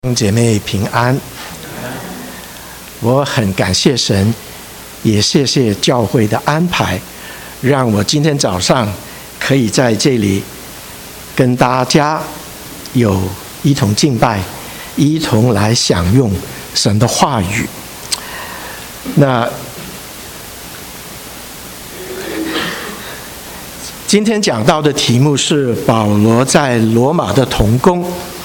弟兄姐妹平安，我很感谢神，也谢谢教会的安排，让我今天早上可以在这里跟大家有一同敬拜，一同来享用神的话语。那今天讲到的题目是保罗在罗马的同工。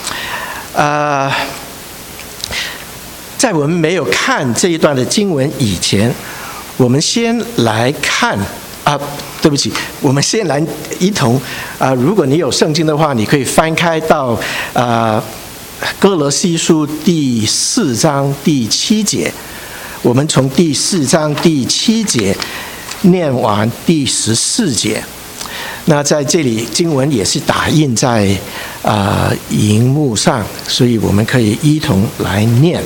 在我们没有看这一段的经文以前，我们先来看对不起，我们先来一同如果你有圣经的话，你可以翻开到哥罗西书第4章第7节，我们从第4章第7节念完第14节。那在这里经文也是打印在荧幕上，所以我们可以一同来念。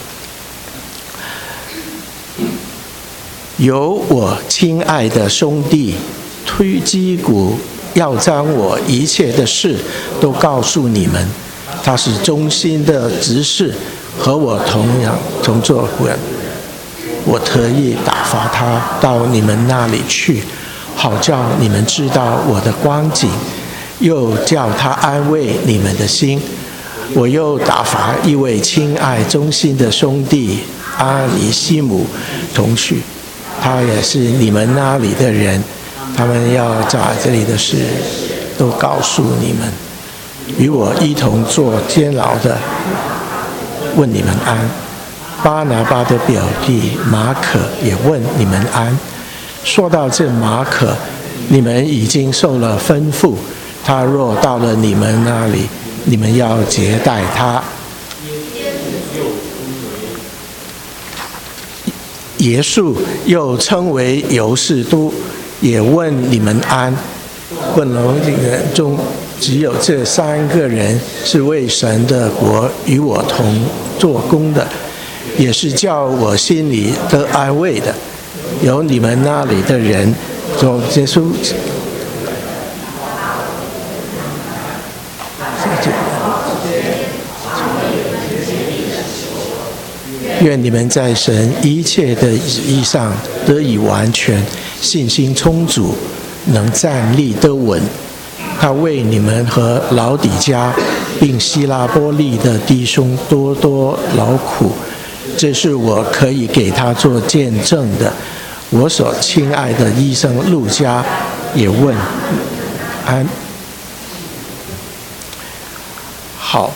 有我亲爱的兄弟推基古要将我一切的事都告诉你们，他是忠心的执事，和我同作人，我特意打发他到你们那里去，好叫你们知道我的光景，又叫他安慰你们的心。我又打发一位亲爱忠心的兄弟阿尼西姆同去，他也是你们那里的人，他们要把这里的事都告诉你们。与我一同做监牢的问你们安。巴拿巴的表弟马可也问你们安。说到这马可，你们已经受了吩咐，他若到了你们那里，你们要接待他。耶稣又称为犹士都，也问你们安。问了这个人中，只有这3个人是为神的国与我同做工的，也是叫我心里得安慰的。有你们那里的人就结束。愿你们在神一切的旨意上得以完全，信心充足，能站立得稳。他为你们和老底嘉并希拉波利的弟兄多多劳苦，这是我可以给他做见证的。我所亲爱的医生路加也问安。好，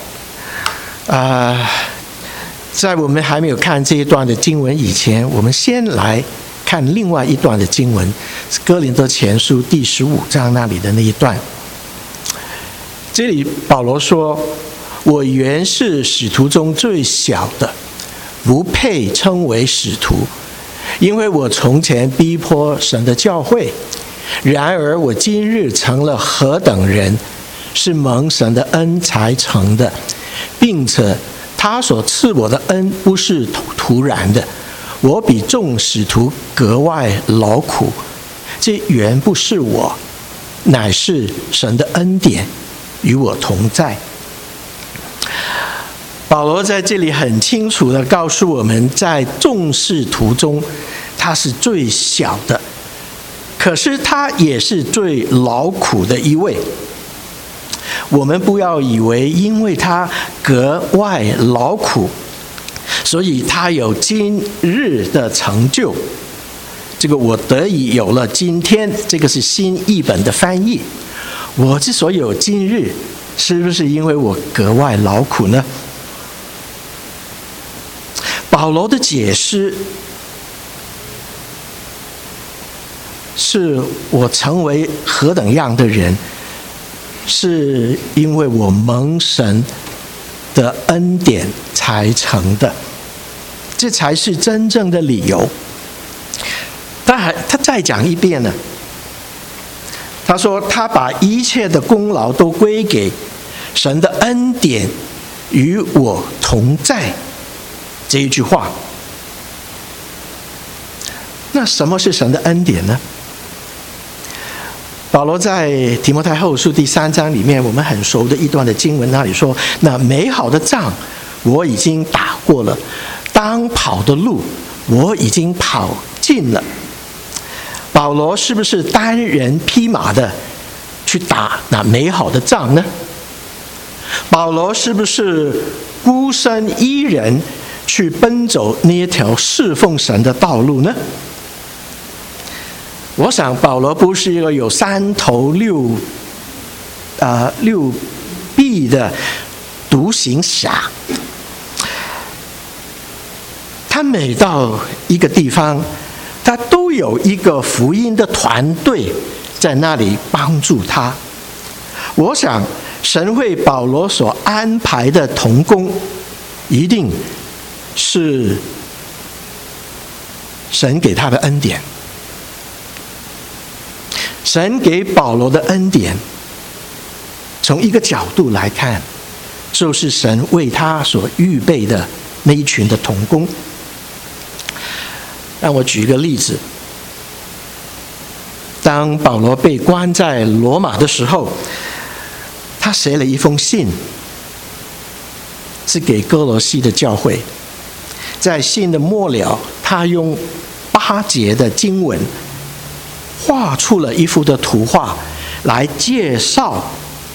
在我们还没有看这一段的经文以前，我们先来看另外一段的经文，是哥林多前书第15章那里的那一段。这里保罗说，我原是使徒中最小的，不配称为使徒，因为我从前逼迫神的教会。然而我今日成了何等人，是蒙神的恩才成的，并且他所赐我的恩不是突然的，我比众使徒格外劳苦。这原不是我，乃是神的恩典与我同在。保罗在这里很清楚地告诉我们，在众使徒中他是最小的，可是他也是最劳苦的一位。我们不要以为因为他格外劳苦，所以他有今日的成就。这个我得以有了今天，这个是新译本的翻译。我之所以有今日，是不是因为我格外劳苦呢？保罗的解释是，我成为何等样的人，是因为我蒙神的恩典才成的，这才是真正的理由。他再讲一遍呢，他说他把一切的功劳都归给神的恩典与我同在这一句话。那什么是神的恩典呢？保罗在提摩太后书第3章里面，我们很熟的一段的经文那里说，那美好的仗我已经打过了，当跑的路我已经跑尽了。保罗是不是单人匹马的去打那美好的仗呢？保罗是不是孤身一人去奔走那一条侍奉神的道路呢？我想保罗不是一个有3头6臂的独行侠，他每到一个地方，他都有一个福音的团队在那里帮助他。我想神为保罗所安排的同工，一定是神给他的恩典。神给保罗的恩典，从一个角度来看，就是神为他所预备的那一群的同工。让我举一个例子，当保罗被关在罗马的时候，他写了一封信，是给哥罗西的教会。在信的末了，他用8节的经文画出了一幅的图画，来介绍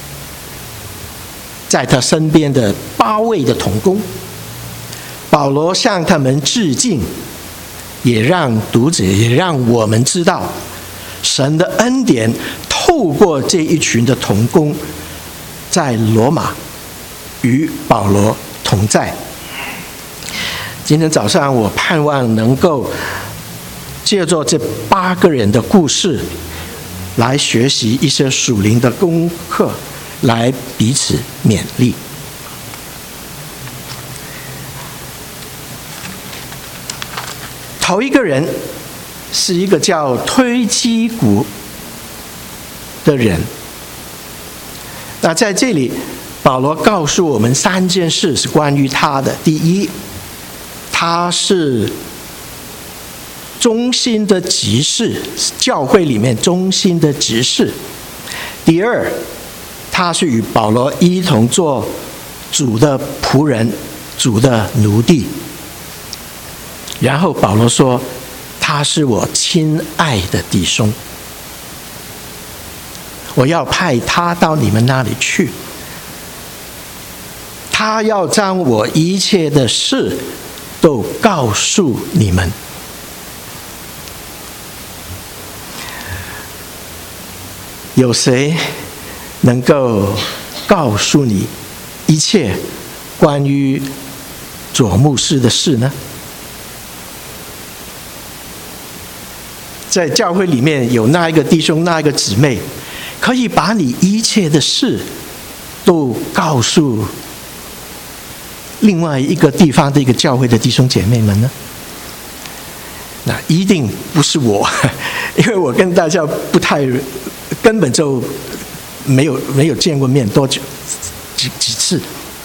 在他身边的8位的同工。保罗向他们致敬，也让读者，也让我们知道神的恩典透过这一群的同工，在罗马与保罗同在。今天早上我盼望能够借着这8个人的故事，来学习一些属灵的功课，来彼此勉励。头一个人是一个叫推基古的人。那在这里，保罗告诉我们3件事是关于他的。第一，他是中心的执事，教会里面中心的执事。第二，他是与保罗一同做主的仆人，主的奴隶。然后保罗说，他是我亲爱的弟兄，我要派他到你们那里去，他要将我一切的事都告诉你们。有谁能够告诉你一切关于左牧师的事呢？在教会里面有那一个弟兄，那一个姊妹，可以把你一切的事都告诉另外一个地方的一个教会的弟兄姐妹们呢？那一定不是我，因为我跟大家不太，根本就没有见过面多久，几次。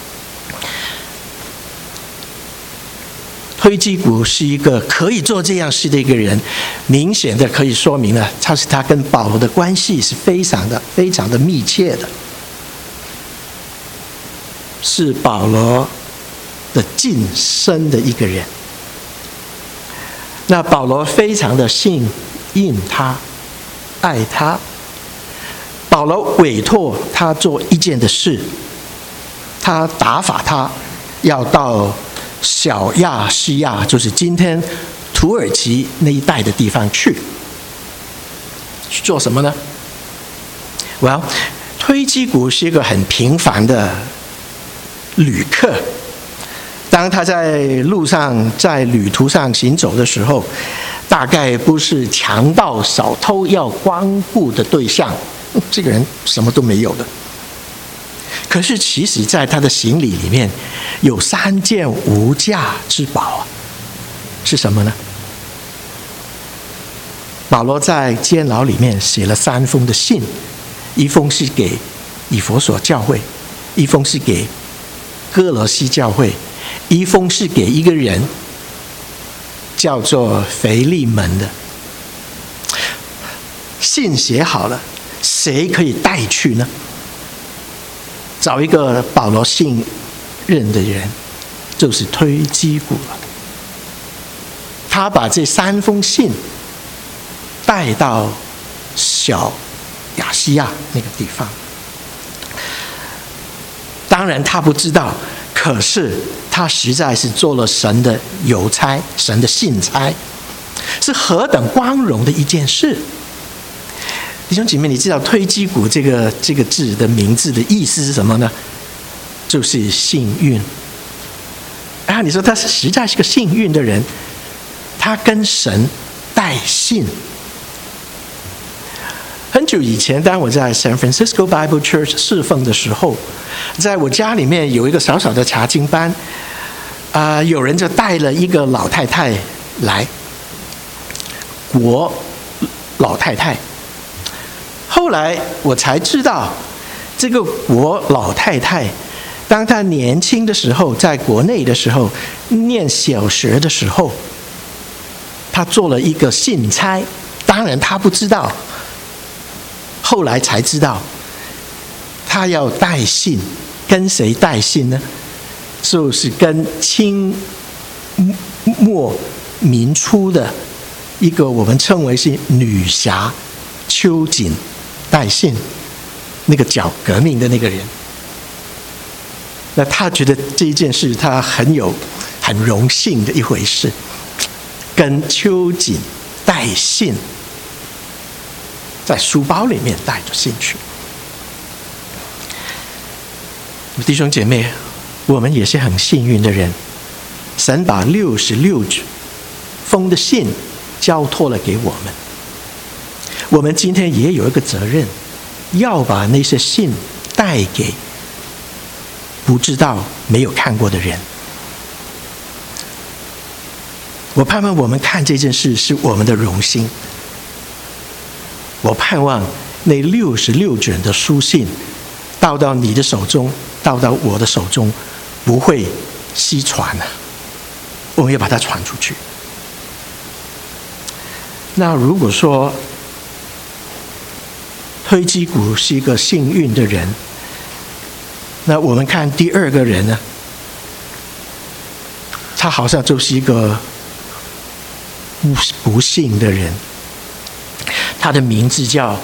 推基古是一个可以做这样事的一个人，明显的可以说明了，他跟保罗的关系是非常的密切的，是保罗的近身的一个人。那保罗非常的信任他，爱他。保罗委托他做一件的事，他打发他要到小亚细亚，就是今天土耳其那一带的地方去做什么呢？推基古是一个很平凡的旅客。当他在路上，在旅途上行走的时候，大概不是强盗小偷要光顾的对象，这个人什么都没有的。可是其实在他的行李里面有3件无价之宝，是什么呢？保罗在监牢里面写了3封的信，一封是给以弗所教会，一封是给哥罗西教会，一封是给一个人叫做腓利门的。信写好了，谁可以带去呢？找一个保罗信任的人， 就是推基古了。他把这3封信带到小亚细亚那个地方，当然他不知道，可是他实在是做了神的邮差，神的信差，是何等光荣的一件事。弟兄姐妹，你知道推基古这个字的名字的意思是什么呢？就是幸运。你说他实在是个幸运的人，他跟神带信。很久以前，当我在 San Francisco Bible Church 侍奉的时候，在我家里面有一个小小的查经班，有人就带了一个老太太来，国老太太。后来我才知道，这个国老太太，当她年轻的时候，在国内的时候，念小学的时候，她做了一个信差。当然她不知道，后来才知道，她要带信，跟谁带信呢？就是跟清末民初的一个我们称为是女侠秋瑾带信，那个搞革命的那个人。那他觉得这一件事他很荣幸的一回事，跟秋瑾带信，在书包里面带着信去。弟兄姐妹，我们也是很幸运的人，神把66封的信交托了给我们。我们今天也有一个责任，要把那些信带给不知道、没有看过的人。我盼望我们看这件事是我们的荣幸。我盼望那66卷的书信到你的手中，到我的手中，不会失传了。我们要把它传出去。那如果说推基古是一个幸运的人，那我们看第二个人呢，他好像就是一个不幸的人。他的名字叫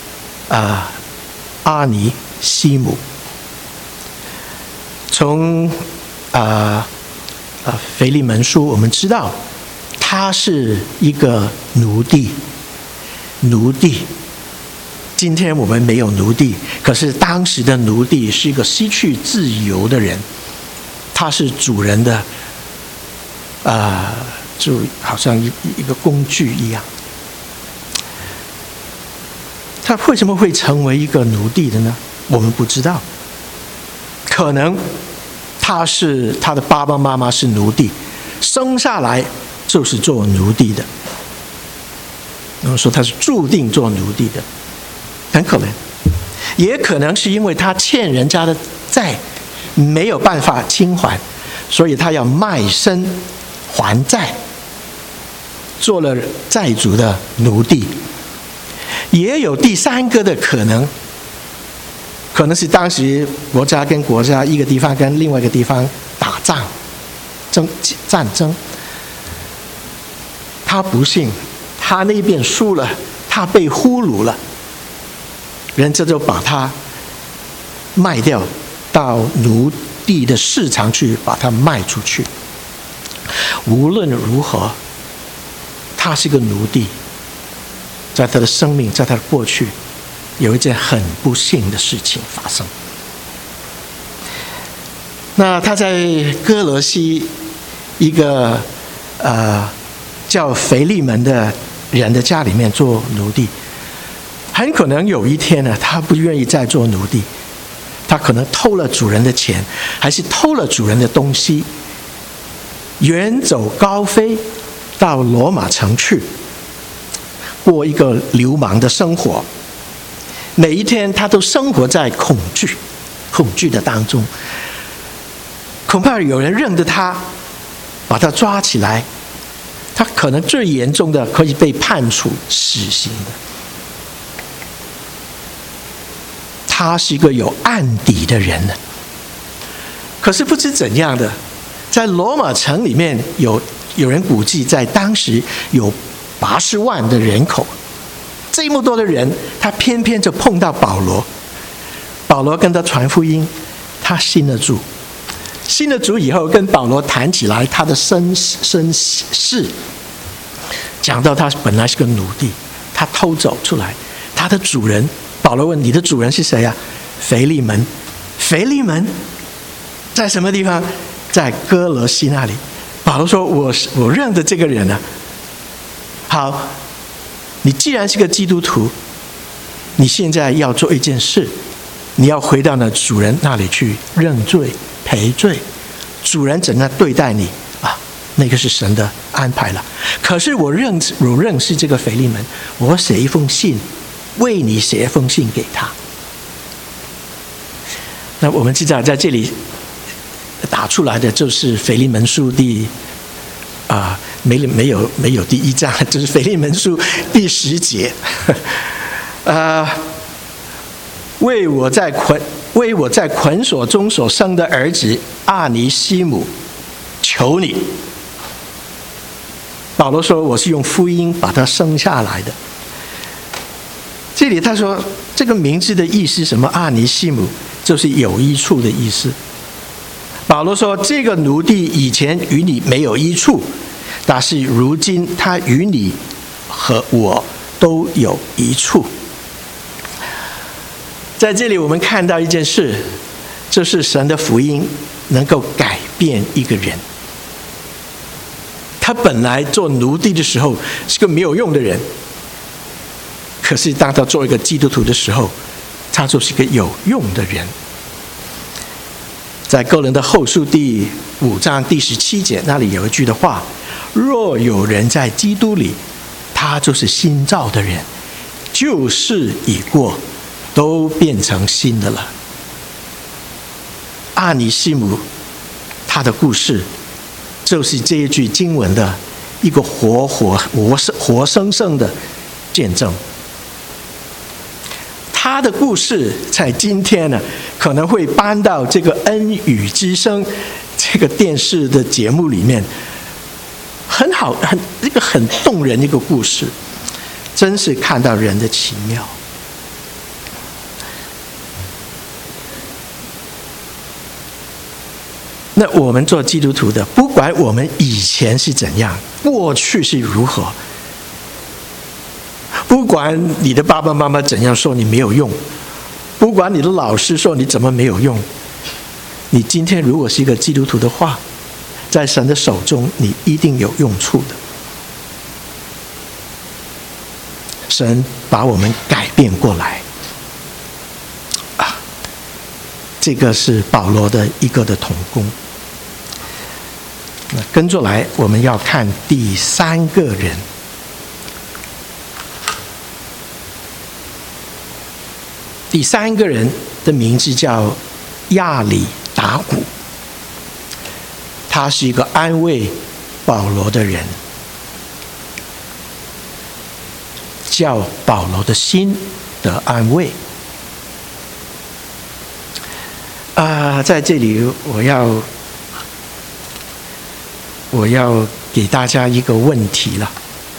阿尼西姆。从腓利门书我们知道，他是一个奴隶。今天我们没有奴隶，可是当时的奴隶是一个失去自由的人，他是主人的就好像一个工具一样。他为什么会成为一个奴隶的呢？我们不知道。可能他的爸爸妈妈是奴隶，生下来就是做奴隶的。然后说他是注定做奴隶的，很可能。也可能是因为他欠人家的债没有办法清还，所以他要卖身还债，做了债主的奴隶。也有第三个的可能是当时国家跟国家，一个地方跟另外一个地方打仗战争，他不幸，他那边输了，他被俘虏了，人家就把他卖掉到奴隶的市场去，把他卖出去。无论如何，他是个奴隶，在他的生命，在他的过去，有一件很不幸的事情发生。那他在哥罗西一个叫腓利门的人的家里面做奴隶，很可能有一天呢，他不愿意再做奴隶，他可能偷了主人的钱，还是偷了主人的东西，远走高飞到罗马城去，过一个流氓的生活。每一天他都生活在恐惧的当中。恐怕有人认得他，把他抓起来，他可能最严重的可以被判处死刑的。他是一个有案底的人呢。可是不知怎样的， 在罗马城里面有人估计，在当时有80万的人口，这么多的人，他偏偏就碰到保罗。保罗跟他传福音，他信了主。信了主以后，跟保罗谈起来他的身世，讲到他本来是个奴隶，他偷走出来，他的主人，保罗问你的主人是谁啊？腓利门。腓利门在什么地方？在哥罗西那里。保罗说我认得这个人啊。好，你既然是个基督徒，你现在要做一件事，你要回到那主人那里去认罪赔罪。主人怎样对待你啊？那个是神的安排了。可是我认识这个腓利门，我写一封信，为你写一封信给他。那我们知道在这里打出来的就是腓利门书没有第1章，就是腓利门书第10节。为我在捆锁中所生的儿子阿尼西姆，求你。保罗说我是用福音把他生下来的。这里他说这个名字的意思是什么？阿尼西姆就是有益处的意思。保罗说这个奴隶以前与你没有益处，但是如今他与你和我都有益处。在这里我们看到一件事，就是神的福音能够改变一个人。他本来做奴隶的时候是个没有用的人，可是当他做一个基督徒的时候，他就是一个有用的人。在哥林多后书第5章第17节那里有一句的话，若有人在基督里，他就是新造的人，旧事已过，都变成新的了。阿尼西姆他的故事就是这一句经文的一个活生生的见证。他的故事在今天呢，可能会搬到这个恩语之声这个电视的节目里面，很好，一个很动人的一个故事，真是看到人的奇妙。那我们做基督徒的，不管我们以前是怎样，过去是如何，不管你的爸爸妈妈怎样说你没有用，不管你的老师说你怎么没有用，你今天如果是一个基督徒的话，在神的手中你一定有用处的。神把我们改变过来这个是保罗的一个的同工。那跟着来我们要看第3个人。第3个人的名字叫亚里达古，他是一个安慰保罗的人，叫保罗的心得安慰。在这里我要给大家一个问题了。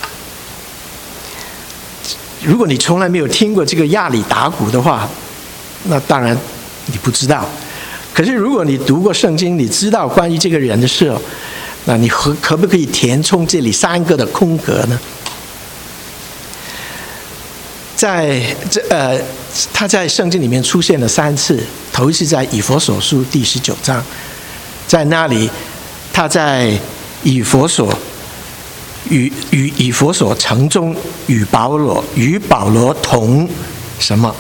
如果你从来没有听过这个亚里达古的话，那当然你不知道。可是如果你读过圣经，你知道关于这个人的事，那你可不可以填充这里3个的空格呢？他在圣经里面出现了3次，头一次在以弗所书第19章，在那里他在以弗所城中与保罗同什么？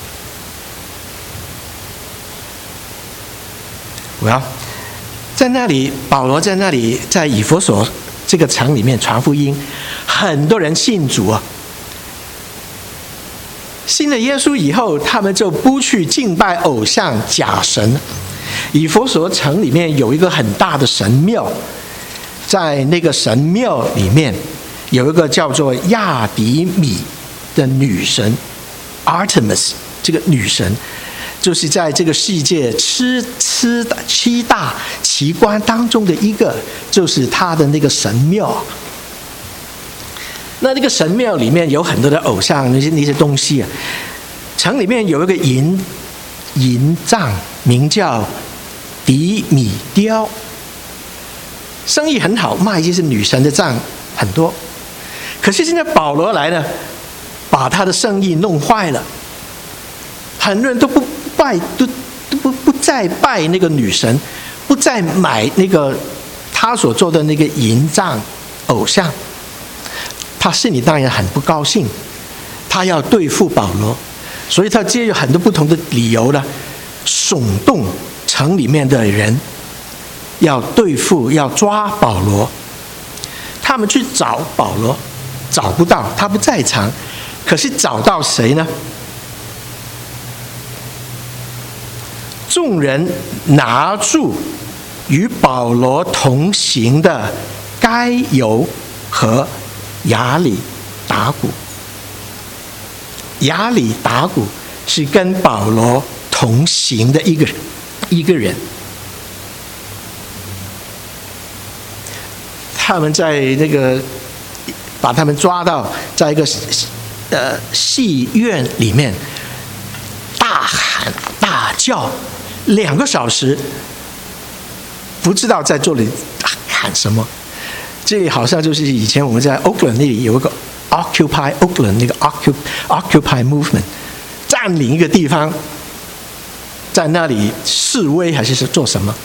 在那里，保罗在那里，在以弗所这个城里面传福音，很多人信主啊。信了耶稣以后，他们就不去敬拜偶像假神。以弗所城里面有一个很大的神庙，在那个神庙里面有一个叫做亚底米的女神 Artemis， 这个女神就是在这个世界七奇观当中的一个，就是他的那个神庙。那个神庙里面有很多的偶像那些东西啊。城里面有一个银匠，名叫迪米雕，生意很好，卖这些女神的杖很多。可是现在保罗来呢，把他的生意弄坏了，很多人都不再拜那个女神，不再买那个他所做的那个银杖偶像。他心里当然很不高兴，他要对付保罗，所以他借有很多不同的理由呢，耸动城里面的人，要对付要抓保罗。他们去找保罗，找不到，他不在场。可是找到谁呢？众人拿住与保罗同行的该犹和亚里达古。亚里达古是跟保罗同行的一个人。他们在那个把他们抓到，在一个戏院里面大喊大叫2个小时，不知道在这里喊什么。这里好像就是以前我们在 Oakland 那里有一个 Occupy Oakland 那个 Occupy Movement， 占领一个地方，在那里示威还是做什么？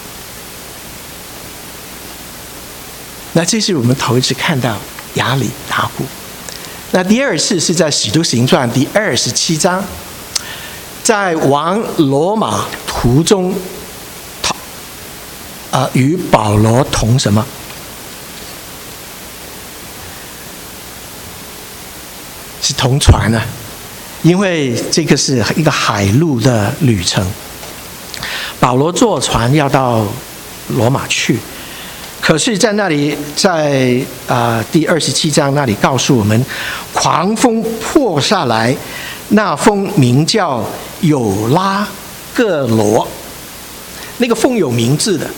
那这是我们头一次看到亚里达古。那第二次是在《使徒行传》第27章，在往罗马途中，与保罗同什么？是同船啊，因为这个是一个海路的旅程。保罗坐船要到罗马去。可是在那里，在第27章那里告诉我们，狂风破下来，那风名叫有拉各罗，那个风有名字的。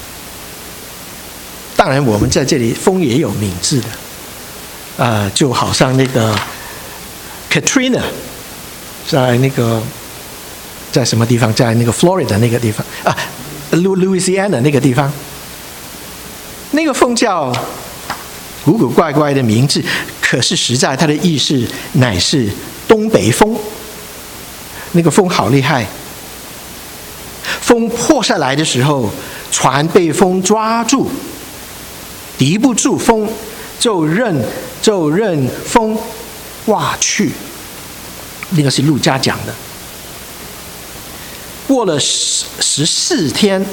当然我们在这里风也有名字的，就好像那个 Katrina， 在那个在什么地方，在那个 Florida 那个地方Louisiana 那个地方。那个风叫古古怪怪的名字，可是实在它的意思乃是东北风。那个风好厉害，风破下来的时候，船被风抓住，敌不住风，就任风刮去。那个是路加讲的。过了14天。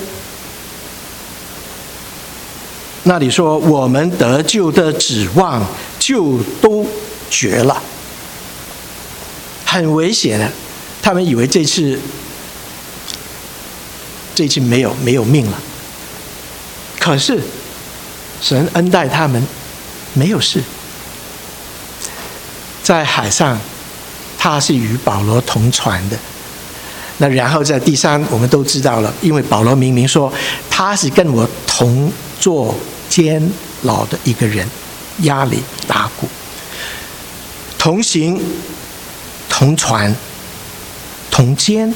那里说我们得救的指望就都绝了，很危险的。他们以为这次没有命了，可是神恩待他们，没有事。在海上，他是与保罗同船的。那然后在第3，我们都知道了，因为保罗明明说他是跟我同坐监牢的一个人，亚里达古，同行同船同监。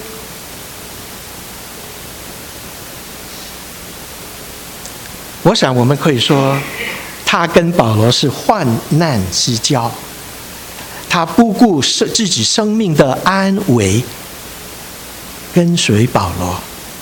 我想我们可以说，他跟保罗是患难之交，他不顾自己生命的安危，跟随保罗。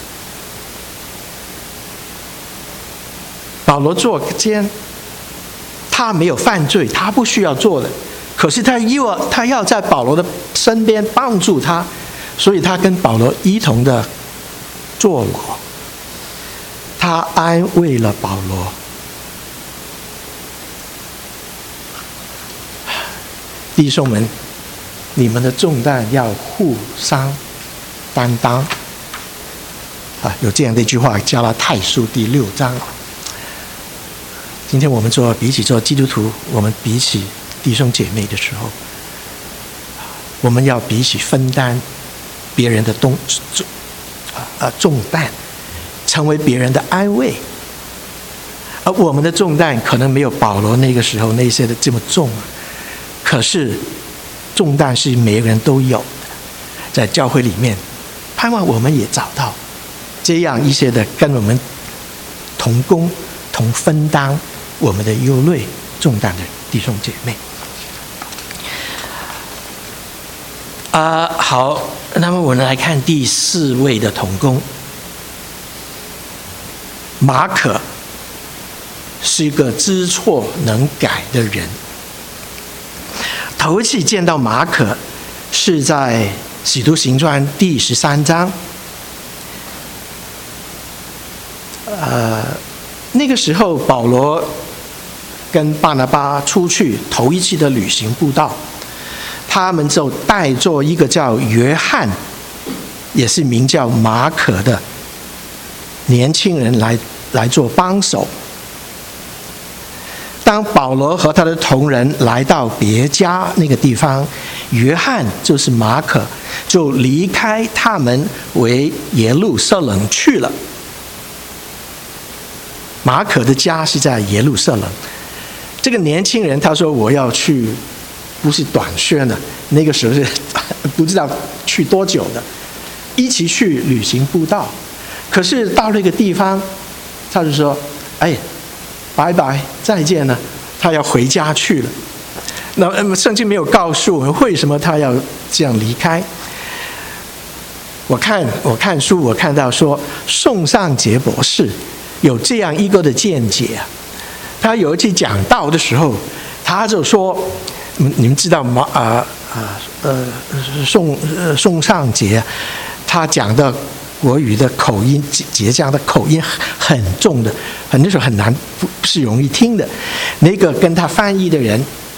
保罗坐监，他没有犯罪，他不需要做的，可是他要在保罗的身边帮助他，所以他跟保罗一同的坐牢，他安慰了保罗。弟兄们，你们的重担要互相担当。有这样的一句话，加拉太书第6章。今天我们比起做基督徒，我们比起弟兄姐妹的时候，我们要比起分担别人的重担， 成为别人的安慰。而我们的重担可能没有保罗那个时候那些的这么重，可是重担是每个人都有的。在教会里面，盼望我们也找到这样一些的跟我们同工同分担我们的忧虑重担的弟兄姐妹。好，那么我们来看第4位的同工，马可是一个知错能改的人。头一次见到马可是在使徒行传第13章。那个时候保罗跟巴拿巴出去头一次的旅行布道，他们就带着一个叫约翰，也是名叫马可的年轻人来做帮手。当保罗和他的同人来到别家那个地方，约翰就是马可就离开他们为耶路撒冷去了。马可的家是在耶路撒冷。这个年轻人他说我要去，不是短宣的，那个时候是不知道去多久的，一起去旅行布道。可是到那个地方，他就说拜拜再见了，他要回家去了。那圣经没有告诉我们为什么他要这样离开。我看书，我看到说宋尚杰博士有这样一个的见解。他有一次讲道的时候，他就说，你们知道宋尚杰他讲的国语的口音，浙江的口音很重的，那时候很难，不是容易听的。那个跟他翻译的人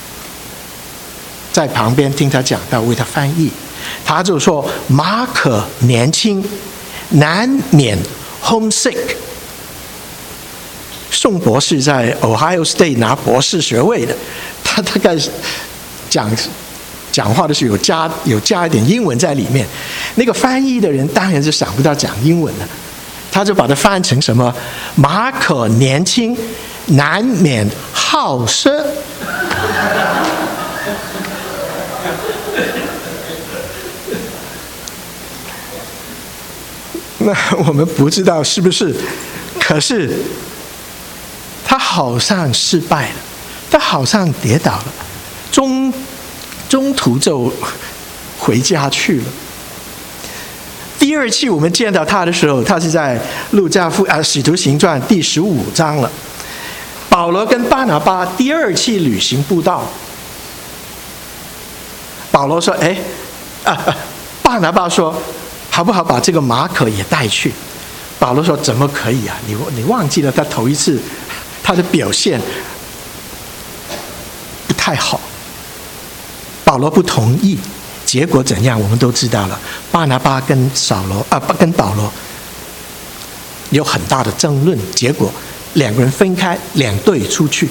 在旁边听他讲到，为他翻译，他就说马可年轻，难免 homesick。宋博士在 Ohio State 拿博士学位的，他大概讲话的时候有加一点英文在里面。那个翻译的人当然是想不到讲英文了，他就把它翻成什么马可年轻，难免好色。那我们不知道是不是，可是他好像失败了，他好像跌倒了，中途就回家去了。第二次我们见到他的时候，他是在使徒行传第15章了。保罗跟巴拿巴第二次旅行布道，保罗说巴拿巴说好不好把这个马可也带去？保罗说怎么可以啊，你忘记了他头一次他的表现不太好。保罗不同意，结果怎样我们都知道了。巴拿巴跟保罗有很大的争论，结果两个人分开，两队出去。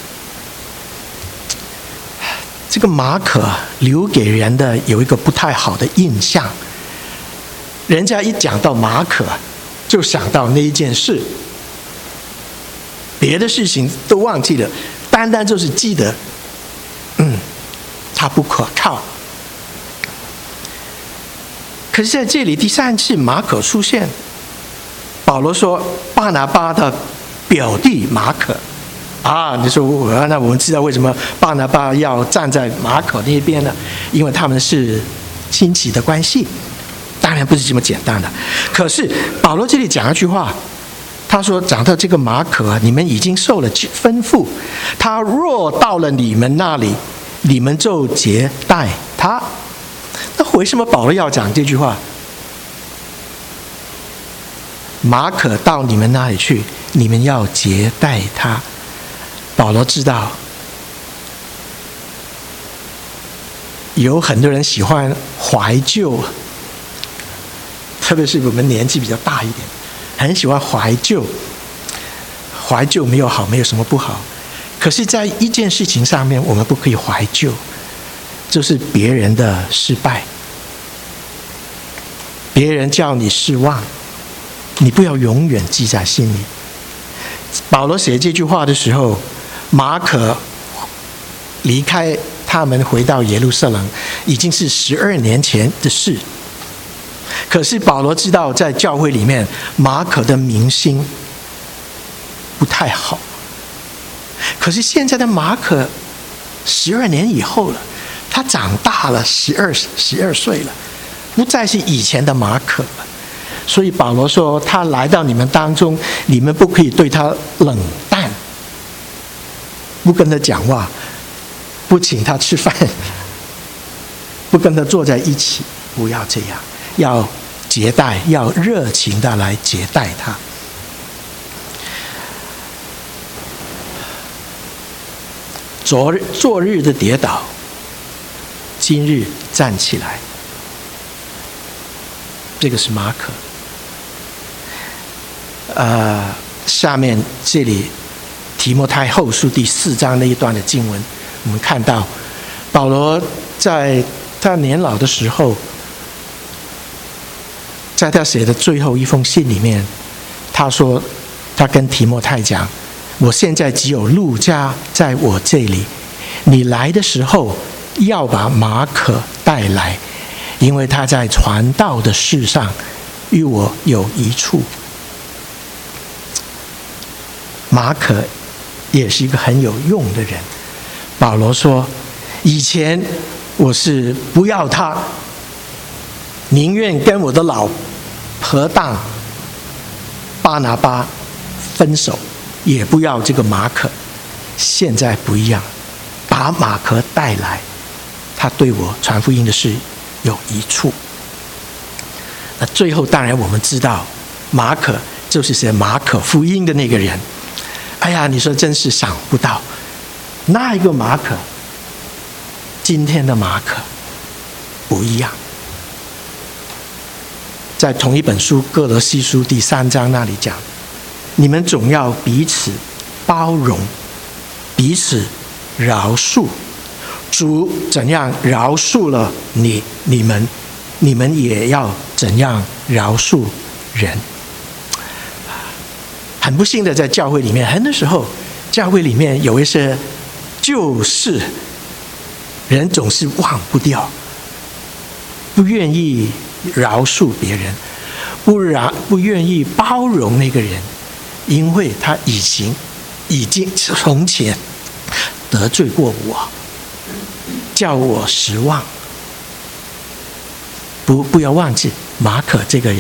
这个马可留给人的有一个不太好的印象，人家一讲到马可就想到那一件事，别的事情都忘记了，单单就是记得他不可靠。可是在这里第3次马可出现，保罗说巴拿巴的表弟马可你说那我们知道为什么巴拿巴要站在马可那边呢？因为他们是亲戚的关系，当然不是这么简单的。可是保罗这里讲一句话，他说讲到这个马可，你们已经受了吩咐，他若到了你们那里，你们就接待他。那为什么保罗要讲这句话？马可到你们那里去，你们要接待他。保罗知道有很多人喜欢怀旧，特别是我们年纪比较大一点，很喜欢怀旧。怀旧没有好，没有什么不好，可是在一件事情上面我们不可以怀旧，就是别人的失败，别人叫你失望， 你不要永远记在心里。保罗写这句话的时候，马可离开他们回到耶路撒冷已经是12年前的事。可是保罗知道在教会里面马可的名声不太好，可是现在的马可12年以后了，他长大了，12岁了，不再是以前的马可了。所以保罗说，他来到你们当中，你们不可以对他冷淡，不跟他讲话，不请他吃饭，不跟他坐在一起，不要这样，要接待，要热情的来接待他。昨日的跌倒，今日站起来，这个是马可。下面这里提摩太后书第4章那一段的经文，我们看到保罗在他年老的时候，在他写的最后一封信里面，他说他跟提摩太讲，我现在只有路加在我这里，你来的时候要把马可带来，因为他在传道的事上与我有一处。马可也是一个很有用的人。保罗说，以前我是不要他，宁愿跟我的老合当巴拿巴分手，也不要这个马可。现在不一样，把马可带来，他对我传福音的事有一处。那最后当然我们知道，马可就是写马可福音的那个人。哎呀，你说真是想不到，那一个马可，今天的马可不一样。在同一本书哥罗西书第3章那里讲，你们总要彼此包容，彼此饶恕。主怎样饶恕了你们也要怎样饶恕人。很不幸的，在教会里面，很多时候教会里面有一些旧事，人总是忘不掉，不愿意饶恕别人，不愿意包容那个人，因为他已经从前得罪过我，叫我失望。不要忘记马可这个人，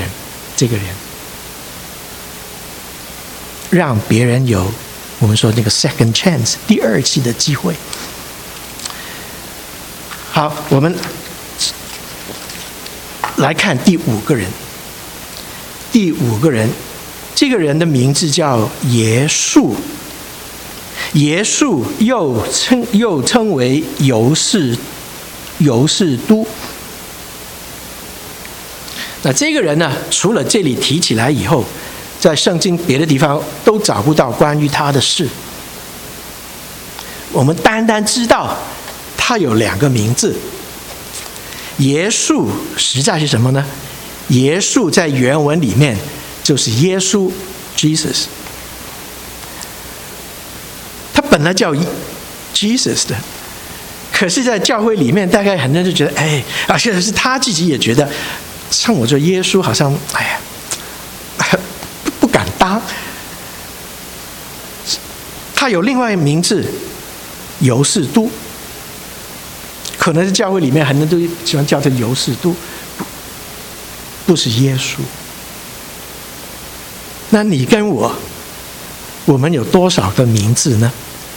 让别人有我们说那个 second chance 第2次的机会。好，我们来看第5个人。第5个人，这个人的名字叫耶稣。耶稣又称为犹士都。那这个人呢，除了这里提起来以后，在圣经别的地方都找不到关于他的事。我们单单知道他有2个名字。耶稣实在是什么呢？耶稣在原文里面就是耶稣 Jesus， 他本来叫 Jesus 的，可是在教会里面大概很多人就觉得现在是他自己也觉得像我这耶稣好像不敢当。他有另外一个名字犹士都，可能是教会里面很多人都喜欢叫他犹士都，不是耶稣。那你跟我们有多少个名字呢？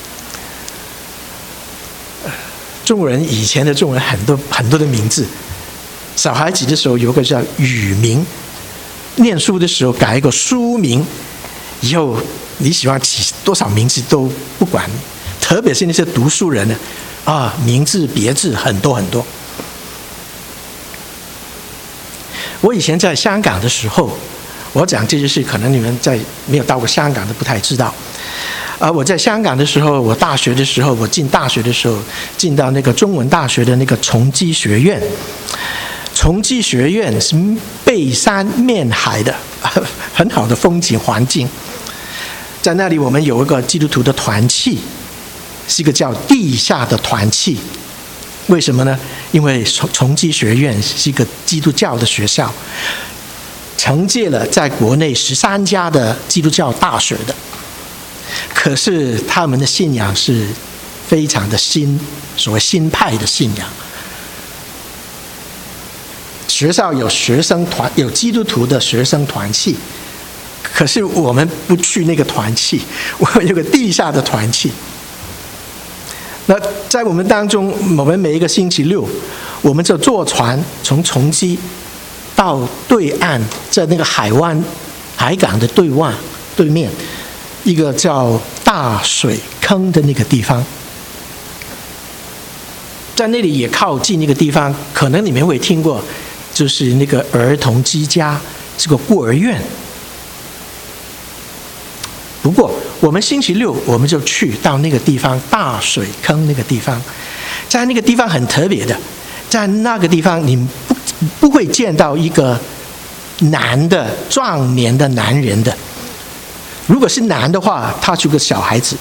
中国人以前的中文很多的名字，小孩子的时候有个叫语名，念书的时候改一个书名，以后你喜欢起多少名字都不管，特别是那些读书人呢，名字别致很多很多。我以前在香港的时候，我讲这些事，可能你们没有到过香港的不太知道。我在香港的时候，我大学的时候，我进大学的时候，进到那个中文大学的那个崇基学院。 崇基学院是背山面海的，很好的风景环境。在那里我们有一个基督徒的团契，是一个叫地下的团契。为什么呢？因为崇基学院是一个基督教的学校，承接了在国内13家的基督教大学的。可是他们的信仰是非常的所谓新派的信仰。学校有学生团，有基督徒的学生团契，可是我们不去那个团契，我们有个地下的团契。那在我们当中，我们每一个星期六，我们就坐船从崇基到对岸，在那个海港的对面，一个叫大水坑的那个地方。在那里也靠近那个地方，可能你们会听过，就是那个儿童之家，这个孤儿院。不过我们星期六我们就去到那个地方，大水坑那个地方。在那个地方很特别的，在那个地方你不会见到一个壮年的男人的。如果是男的话，他是个小孩子。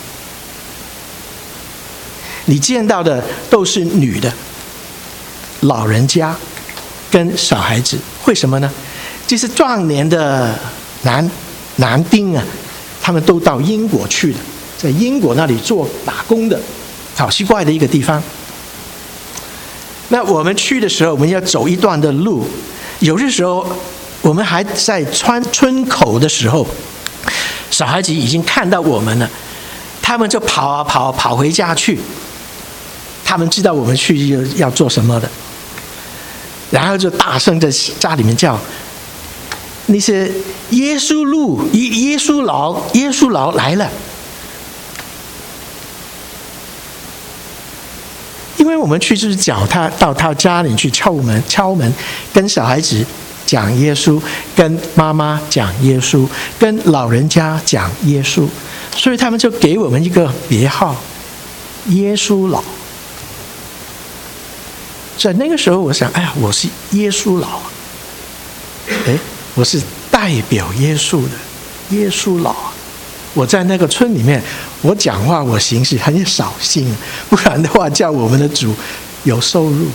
你见到的都是女的，老人家跟小孩子。为什么呢？就是壮年的男丁啊，他们都到英国去了，在英国那里打工的，好奇怪的一个地方。那我们去的时候，我们要走一段的路，有的时候我们还在村口的时候，小孩子已经看到我们了，他们就跑回家去。他们知道我们去要做什么的，然后就大声在家里面叫那些耶稣佬来了。因为我们去就是到他家里去敲门，跟小孩子讲耶稣，跟妈妈讲耶稣，跟老人家讲耶稣，所以他们就给我们一个别号，耶稣佬。在那个时候我想，哎呀，我是耶稣佬，我是代表耶稣的耶稣佬。我在那个村里面，我讲话我行事很小心，不然的话叫我们的主有收入。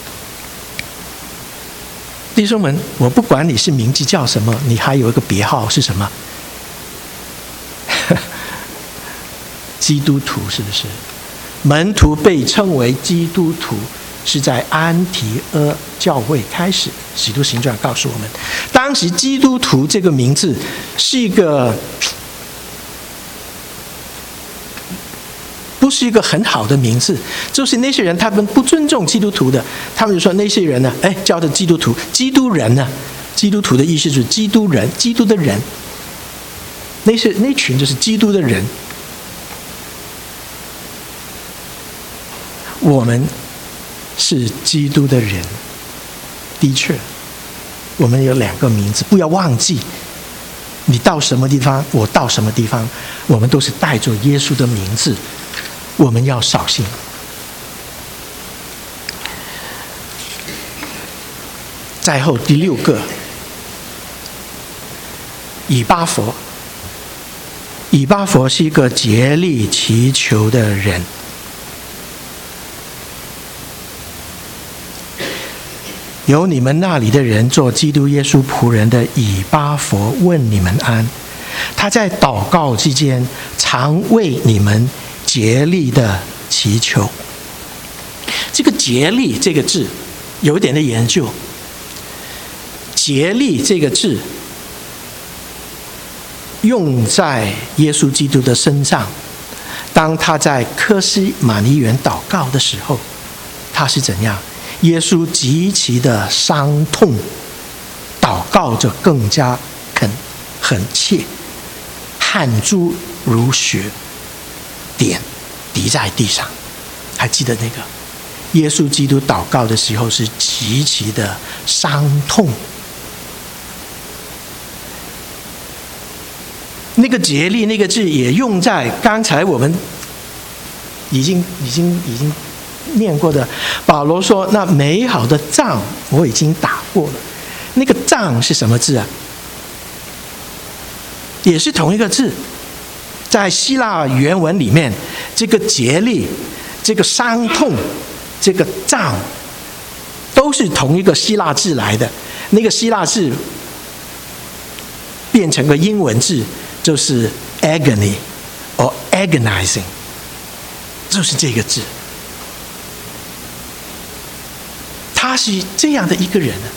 弟兄们，我不管你是名字叫什么，你还有一个别号是什么？基督徒，是不是？门徒被称为基督徒，是在安提阿教会开始。使徒行传告诉我们，当时基督徒这个名字是不是一个很好的名字，就是那些人他们不尊重基督徒的，他们就说那些人呢，叫做基督徒，基督人呢，基督徒的意思是基督人，基督的人，那群就是基督的人。我们是基督的人，的确，我们有两个名字，不要忘记。你到什么地方，我到什么地方，我们都是带着耶稣的名字，我们要小心。再后第6个，以巴弗。以巴弗是一个竭力祈求的人。由你们那里的人做基督耶稣仆人的以巴弗问你们安，他在祷告之间常为你们竭力的祈求。这个竭力这个字有一点的研究。竭力这个字用在耶稣基督的身上，当他在客西马尼园祷告的时候，他是怎样？耶稣极其的伤痛，祷告着更加恳切，汗珠如血滴在地上。还记得那个耶稣基督祷告的时候是极其的伤痛。那个竭力那个字也用在刚才我们已经念过的，保罗说：“那美好的仗我已经打过了。”那个仗是什么字啊？也是同一个字，在希腊原文里面，这个竭力、这个伤痛、这个仗，都是同一个希腊字来的。那个希腊字变成个英文字，就是 agony or agonizing， 就是这个字。他是这样的一个人呢。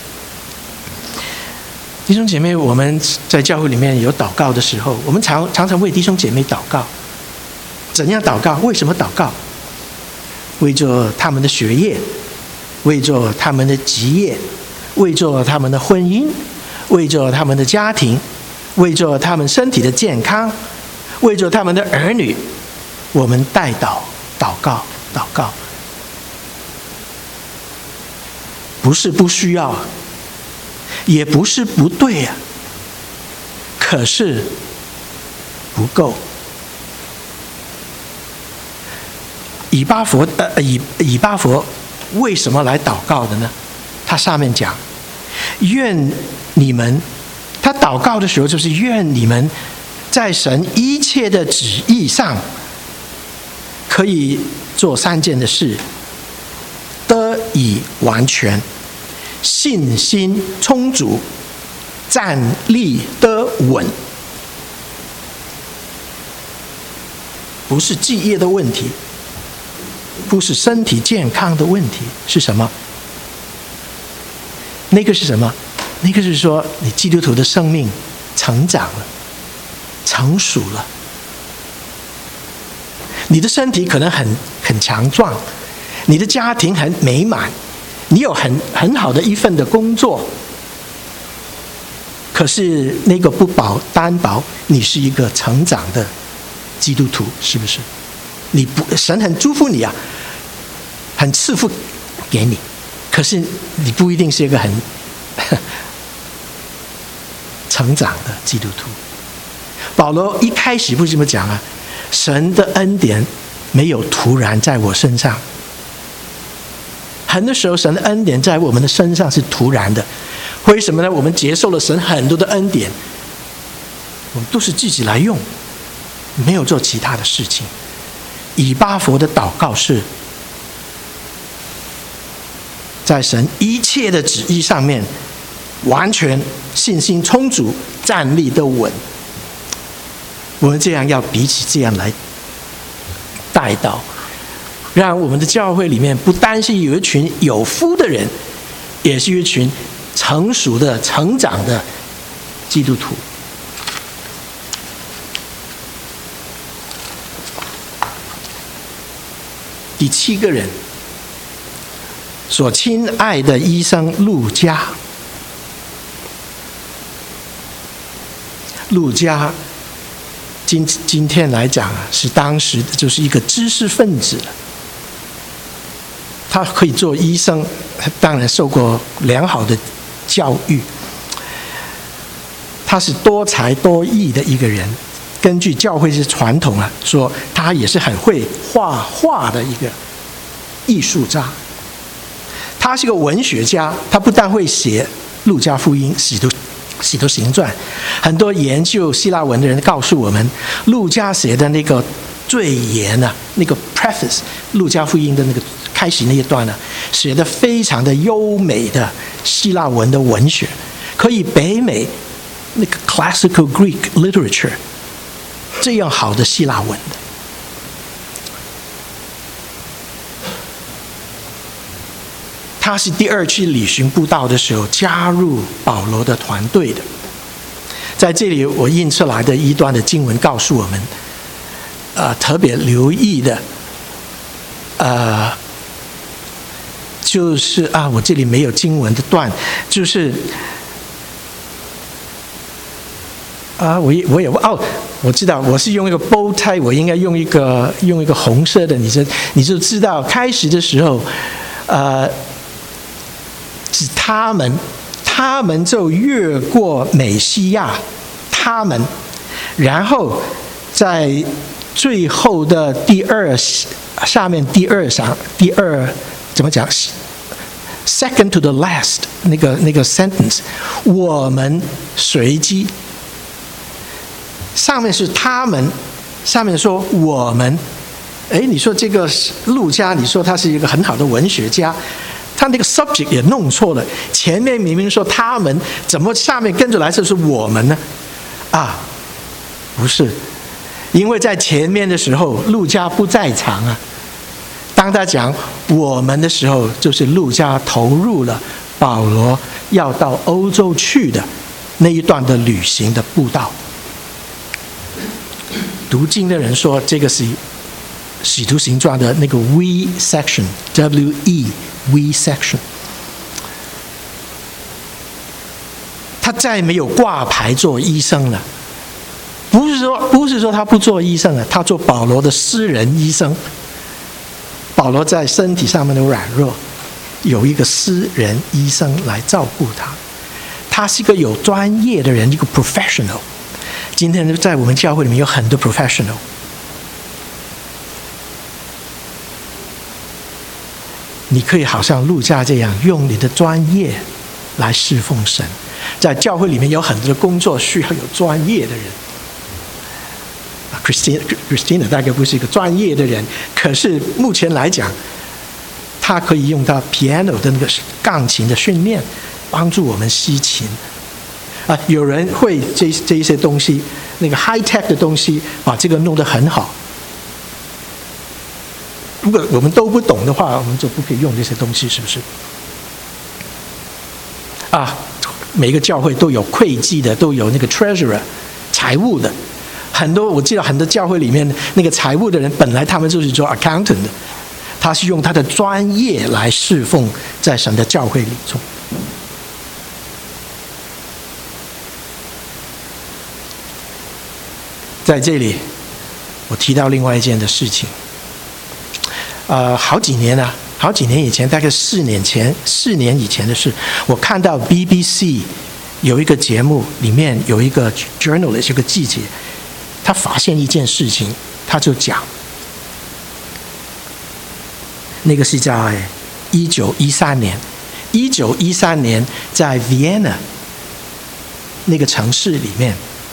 弟兄姐妹，我们在教会里面有祷告的时候，我们常常为弟兄姐妹祷告。怎样祷告？为什么祷告？为着他们的学业，为着他们的职业，为着他们的婚姻，为着他们的家庭，为着他们身体的健康，为着他们的儿女，我们代祷告。不是不需要，也不是不对啊，可是不够。以巴弗为什么来祷告的呢？他上面讲，愿你们，他祷告的时候就是愿你们在神一切的旨意上可以做3件的事，得以完全，信心充足，站立得稳。不是记业的问题，不是身体健康的问题，是什么？那个是什么？那个是说你基督徒的生命成长了，成熟了。你的身体可能很强壮，你的家庭很美满，你有很好的一份的工作，可是那个不担保你是一个成长的基督徒，是不是？神很祝福你啊，很赐福给你，可是你不一定是一个很成长的基督徒。保罗一开始不是这么讲啊，神的恩典没有突然在我身上。很多时候神的恩典在我们的身上是突然的，为什么呢？我们接受了神很多的恩典，我们都是自己来用，没有做其他的事情。以巴弗的祷告是在神一切的旨意上面完全信心充足，站立得稳。我们这样要彼此这样来带祷，让我们的教会里面不单是有一群有福的人，也是一群成熟的成长的基督徒。第7个人，所亲爱的医生路加。路加今天来讲啊，是当时就是一个知识分子了。他可以做医生，当然受过良好的教育。他是多才多艺的一个人，根据教会的传统啊，说他也是很会画画的一个艺术家。他是个文学家，他不但会写路加福音、使徒行传，很多研究希腊文的人告诉我们，路加写的那个序言啊，那个 preface， 路加福音的那个开始那一段呢，写得非常的优美的希腊文的文学，可以媲美那个 classical Greek literature 这样好的希腊文的。他是第2去旅行布道的时候加入保罗的团队的。在这里我印出来的一段的经文告诉我们，特别留意的，就是啊，我这里没有经文的段，就是我知道，我是用一个 bow tie， 我应该用一个红色的，你就知道，开始的时候，是他们就越过美西亚，然后在最后的下面第二怎么讲 ？Second to the last 那个 sentence， 我们随机。上面是他们，下面说我们。你说这个路加，你说他是一个很好的文学家，他那个 subject 也弄错了。前面明明说他们，怎么下面跟着来就是我们呢？不是，因为在前面的时候，路加不在场啊。当他讲我们的时候，就是路加投入了保罗要到欧洲去的那一段的旅行的步道。读经的人说，这个是《使徒行传》的那个 We section， W-E We section。他再没有挂牌做医生了，不是说他不做医生了，他做保罗的私人医生。保罗在身体上面的软弱，有一个私人医生来照顾他。他是一个有专业的人，一个 professional。今天在我们教会里面有很多 professional。你可以好像路加这样，用你的专业来侍奉神。在教会里面有很多的工作需要有专业的人。Christina 大概不是一个专业的人，可是目前来讲，他可以用到 piano 的那个钢琴的训练，帮助我们吸琴。有人会这一些东西，那个 high tech 的东西，把这个弄得很好。如果我们都不懂的话，我们就不可以用这些东西，是不是？每个教会都有会计的，都有那个 treasurer 财务的。我记得很多教会里面那个财务的人，本来他们就是做 accountant 的，他是用他的专业来侍奉在神的教会里中。在这里，我提到另外一件的事情。好几年以前，大概4年以前的事，我看到 BBC 有一个节目，里面有一个 journalist， 有个记者，他发现一件事情，他就讲，那个是在1913年，在 Vienna 那个城市里面，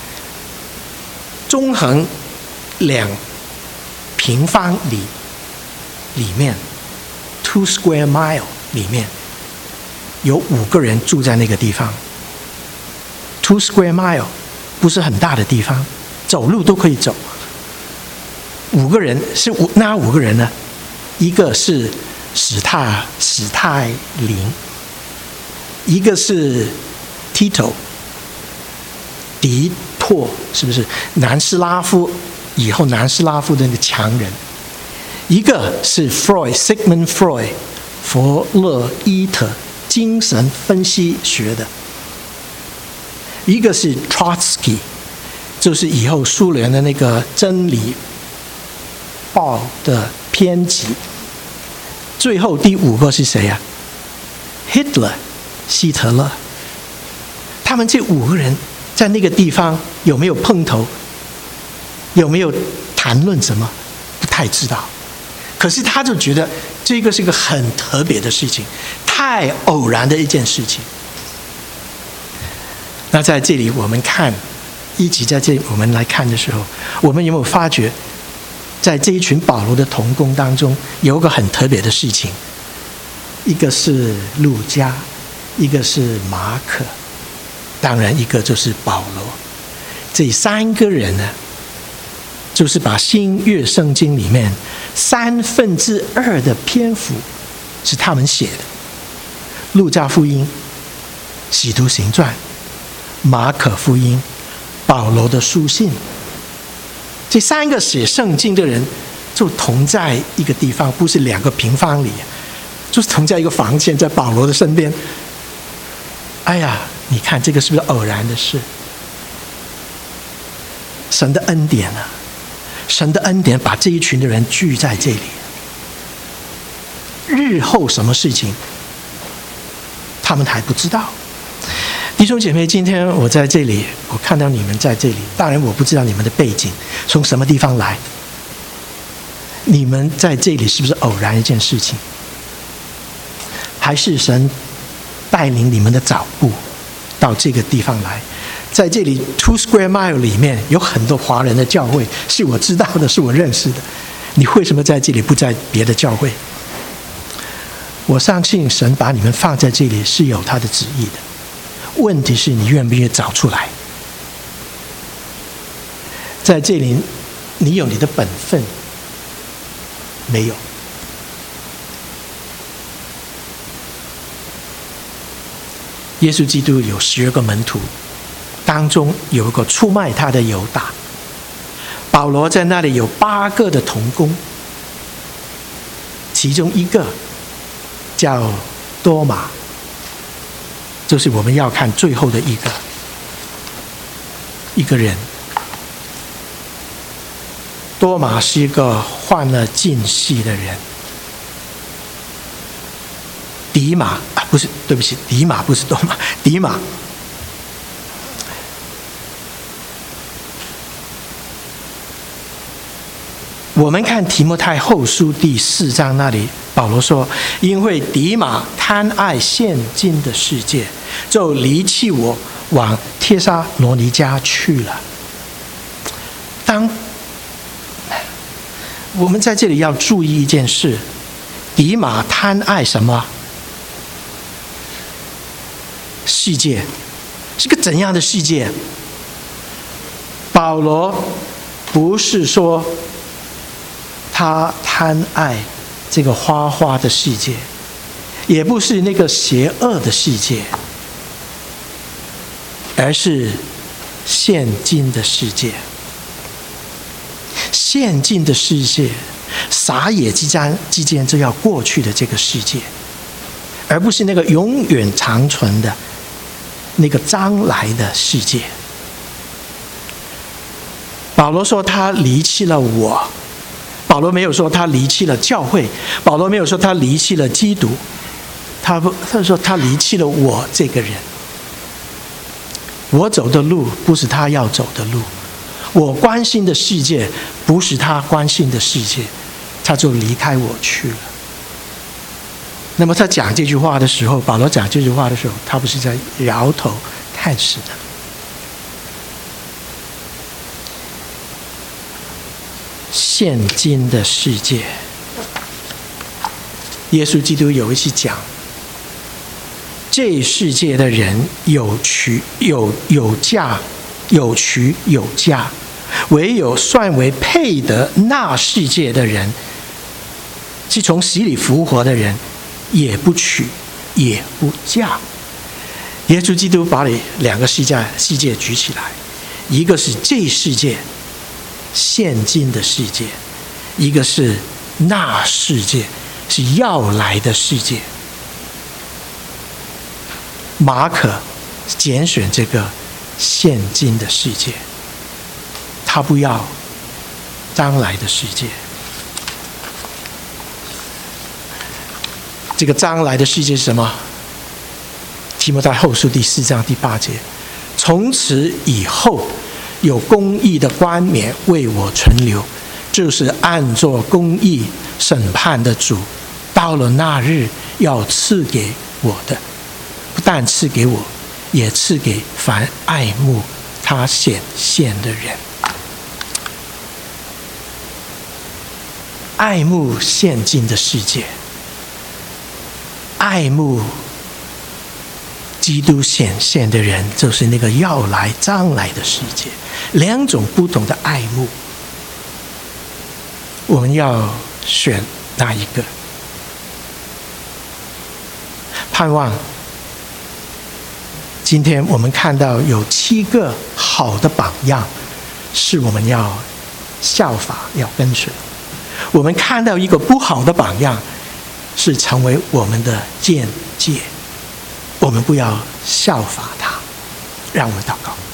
中横2平方里面 2 square mile 里面有5个人住在那个地方。2 square mile 不是很大的地方，走路都可以走。5个人是哪5个人呢？一个是史泰林，一个是 Tito 狄拓，是不是南斯拉夫以后南斯拉夫的那个强人？一个是 Sigmund Freud 弗洛伊特精神分析学的，一个是 Trotsky 就是以后苏联的那个真理报的编辑。最后第5个是谁啊？ Hitler 希特勒。他们这5个人在那个地方有没有碰头？有没有谈论什么？不太知道。可是他就觉得这个是一个很特别的事情，太偶然的一件事情。那在这里我们一起在这里我们来看的时候，我们有没有发觉，在这一群保罗的同工当中，有一个很特别的事情，一个是路加，一个是马可，当然一个就是保罗。这3个人呢，就是把新约圣经里面2/3的篇幅是他们写的。路加福音、使徒行传、马可福音、保罗的书信，这3个写圣经的人就同在一个地方，不是2个平方里，就是同在一个房间，在保罗的身边。哎呀，你看这个是不是偶然的事？神的恩典啊！神的恩典把这一群的人聚在这里，日后什么事情他们还不知道。弟兄姐妹，今天我在这里，我看到你们在这里，当然我不知道你们的背景从什么地方来， 你们在这里是不是偶然一件事情？还是神带领你们的脚步到这个地方来？在这里 Two Square Mile 里面有很多华人的教会，是我知道的，是我认识的。你为什么在这里不在别的教会？我相信神把你们放在这里是有他的旨意的，问题是你愿不愿意找出来。在这里你有你的本分没有？耶稣基督有12个门徒，当中有一个出卖他的犹大。保罗在那里有8个的同工，其中一个叫多马，就是我们要看最后的一个人。多马是一个患了禁隙的人。迪马不是，对不起，迪马不是多马，迪马。我们看提摩太后书第4章那里，保罗说：“因为迪马贪爱现今的世界，就离弃我，往帖撒罗尼迦去了。”当我们在这里要注意一件事，迪马贪爱什么？世界是个怎样的世界？保罗不是说他贪爱这个花花的世界，也不是那个邪恶的世界，而是现今的世界。现今的世界，撒野之间就要过去的这个世界，而不是那个永远长存的那个将来的世界。保罗说他离弃了我，保罗没有说他离弃了教会，保罗没有说他离弃了基督，他说他离弃了我这个人。我走的路不是他要走的路，我关心的世界不是他关心的世界，他就离开我去了。那么他讲这句话的时候，保罗讲这句话的时候，他不是在摇头叹息的。现今的世界，耶稣基督有一次讲，这世界的人有娶有嫁，有娶有嫁，唯有算为配得那世界的人，是从死里复活的人，也不娶也不嫁。耶稣基督把2个世界举起来，一个是这世界现今的世界，一个是那世界，是要来的世界。马可拣选这个现今的世界，他不要将来的世界。这个将来的世界是什么？提摩太后书第4章第8节，从此以后有公义的冠冕为我存留，就是按作公义审判的主，到了那日要赐给我的，不但赐给我，也赐给凡爱慕他显现的人。爱慕现今的世界，爱慕基督显现的人，就是那个要来将来的世界。2种不同的爱慕，我们要选哪一个？盼望今天我们看到有7个好的榜样，是我们要效法要跟随。我们看到一个不好的榜样，是成为我们的见解，我们不要效法他。让我们祷告。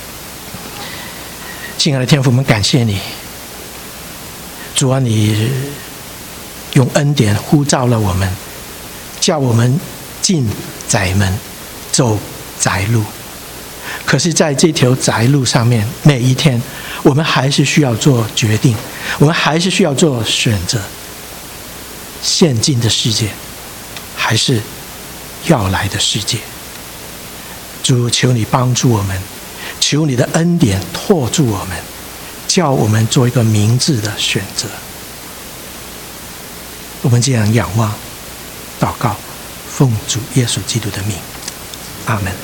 亲爱的天父，我们感谢你，主啊，你用恩典呼召了我们，叫我们进窄门，走窄路。 可是在这条窄路上面，每一天我们还是需要做决定，我们还是需要做选择。现今的世界还是要来的世界。主，求你帮助我们，求你的恩典托住我们，叫我们做一个明智的选择。我们这样仰望祷告，奉主耶稣基督的名，阿们。